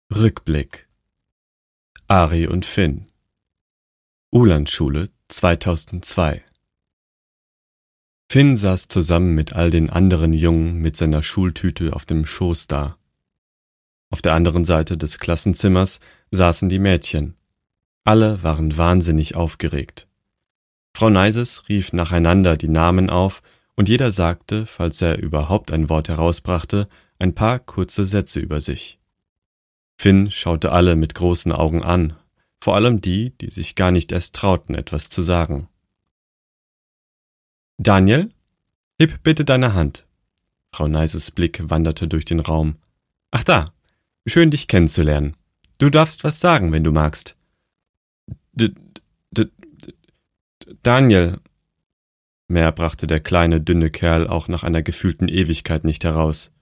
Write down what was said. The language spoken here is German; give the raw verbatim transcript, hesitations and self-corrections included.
Rückblick. Ari und Finn. Ulandschule zweitausendzwei. Finn saß zusammen mit all den anderen Jungen mit seiner Schultüte auf dem Schoß da. Auf der anderen Seite des Klassenzimmers saßen die Mädchen. Alle waren wahnsinnig aufgeregt. Frau Neises rief nacheinander die Namen auf und jeder sagte, falls er überhaupt ein Wort herausbrachte, ein paar kurze Sätze über sich. Finn schaute alle mit großen Augen an, vor allem die, die sich gar nicht erst trauten, etwas zu sagen. »Daniel, heb bitte deine Hand.« Frau Neises Blick wanderte durch den Raum. »Ach da, schön dich kennenzulernen. Du darfst was sagen, wenn du magst.« D d d Daniel. Mehr brachte der kleine, dünne Kerl auch nach einer gefühlten Ewigkeit nicht heraus.